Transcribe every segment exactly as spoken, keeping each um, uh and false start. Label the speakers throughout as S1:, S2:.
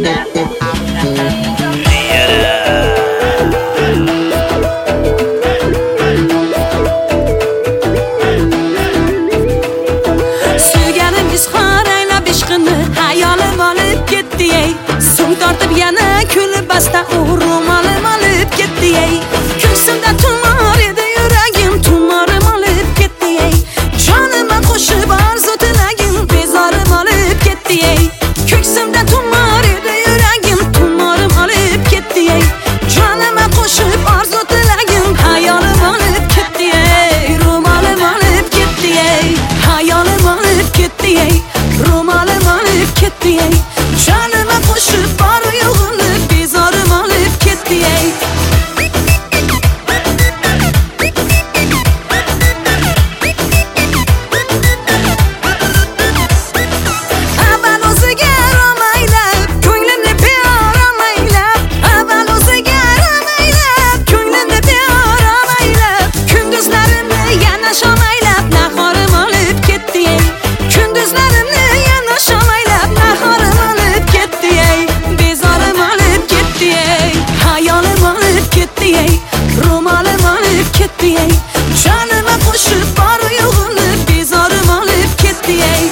S1: Suyganim izhor aylab ishqini hayolim olib ketdi ey. Suv tortib yana kulib basta ro'molim olib ketdi ey. Ko'ksimda tumor edi yuragim tumorim olib ketdi ey. Jonimga qo'shib orzu tilagim bezorim olib ketdi ey. Ko'ksimda tumor edi yuragim tumorim olib ketdi ey. Jonimga qo'shib orzu tilagim hayolim olib ketdi ey. Ro'molim olib ketdi ey. Hayolim olib ketdi ey. Ro'molim olib ketdi ey. Jonimga qo'shib bor yo'g'ini bezorim olib ketdi ey. Avval o'ziga romaylab ko'nglimni beorom aylab, avval o'ziga romaylab ko'nglimni beorom aylab, kunduzlarimni yana shomaylab nahorim olib ketdi ey. Kunduzlarimni yana shomaylab nahorim olib ketdi ey. Bezorim olib ketdi ey. Hayolim olib ketdi ey. Ro'molim olib ketdi ey. Jonimga qo'shib bor yo'g'ini bezorim olib ketdi ey.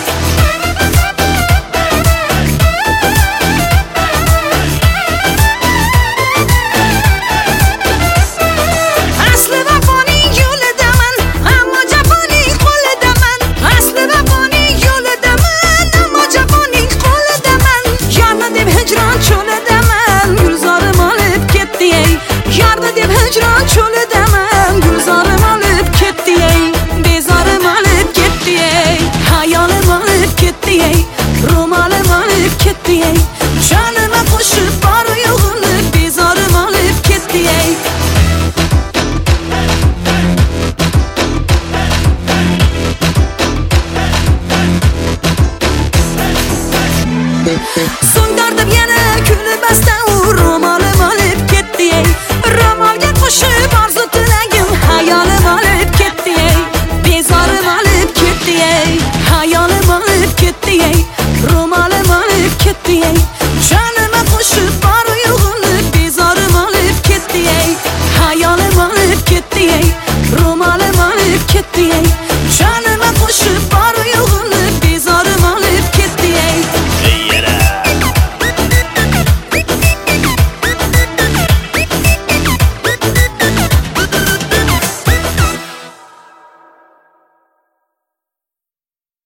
S1: Asli vafoning yo'lidaman, ammo jafoning qo'lidaman. Asli vafoning yo'lidaman, ammo jafoning qo'lidaman. Yorni deb hijron cho'lidaman, gulzorim olib ketdi ey. Yorni deb hijron cho'lidaman, gulzorim olib ketdi ey. Bezorim olib ketdi ey. Hayolim olib ketdi ey. Ro'molim olib ketdi ey. Jonimga qo'shib bor yo'g'ini bezorim olib ketdi ey. So'ng tortib yana kulib basta ro'molim olib ketdi ey. Ro'molga qo'shib orzu tilagim hayolim olib ketdi ey. Bezorim olib ketdi ey. Hayolim olib ketdi ey. Ro'molim olib ketdi ey. Jonimga qo'shib bor yo'g'ini bezorim olib ketdi ey. Hayolim olib ketdi ey. Ro'molim olib ketdi ey.